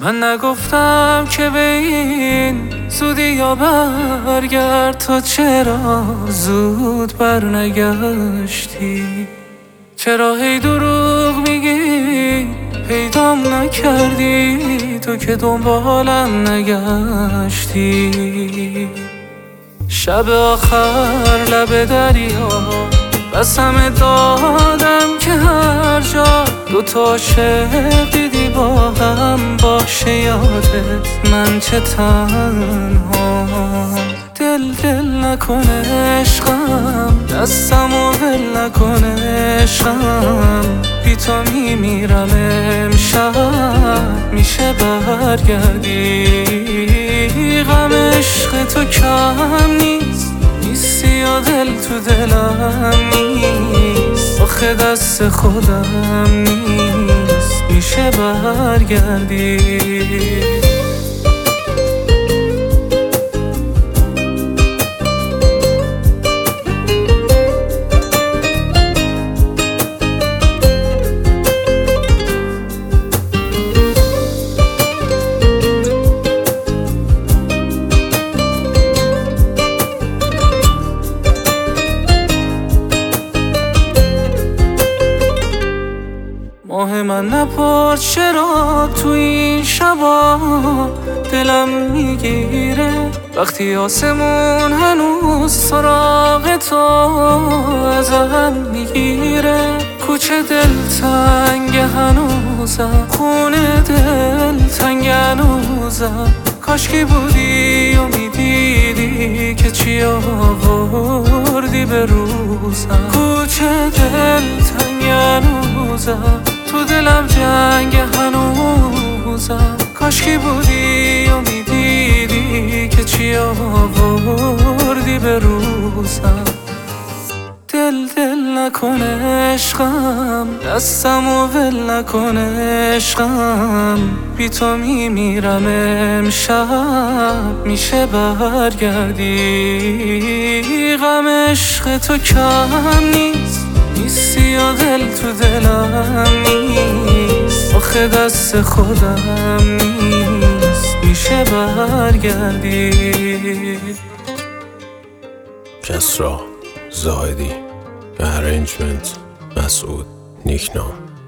من نگفتم که به این زودی یا برگرد، تا چرا زود برنگشتی؟ چرا هی دروغ میگی پیدام نکردی؟ تو که دنبالم نگشتی. شب آخر لب دریا قسم دادم که هر جا دوتا عاشق دیدی با هم باشه یادت من چه تنها. دل نکن عشقم، دستمو ول نکن عشقم، بی تو میمیرم امشب، میشه برگردی؟ غم عشق تو کم نیست، نیستی یا دل تو دلم نیست، آخه دست خودم نیست، میشه برگردی؟ ماه من نپرد چرا تو این شبا دلم میگیره، وقتی آسمون هنوز سراغ تو ازم میگیره. کوچه دلتنگ هنوزم، خونه دلتنگ هنوزم، کاشکی بودی و میدیدی که چی آوردی به روزم. کوچه دلتنگ هنوزم، تو دلم جنگ هنوزم، کاشکی بودی و میدیدی که چی آوردی به روزم. دل نکن عشقم، دستمو ول نکن عشقم، بی تو میمیرم امشب، میشه برگردی؟ غم عشق تو کم نیست، نیستی یا دل تو دلم نیست، آخه دست خودم نیست، میشه برگردی؟ کسرا زاهدی، ارنجمنت مسعود نیکنام.